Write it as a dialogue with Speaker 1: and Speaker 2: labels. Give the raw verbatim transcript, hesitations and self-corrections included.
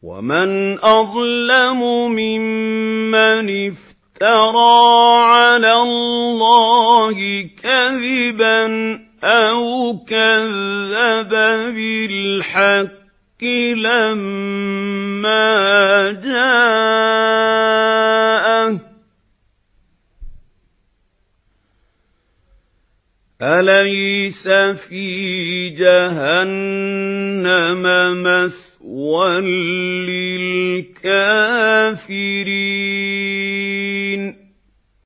Speaker 1: وَمَنْ أَظْلَمُ مِمَّنِ افْتَرَىٰ عَلَى اللَّهِ كَذِبًا أَوْ كَذَّبَ بِالْحَقِّ لَمَّا جَاءَهُ ۚ أَلَيْسَ فِي جَهَنَّمَ مَثْوًى لِّلْكَافِرِينَ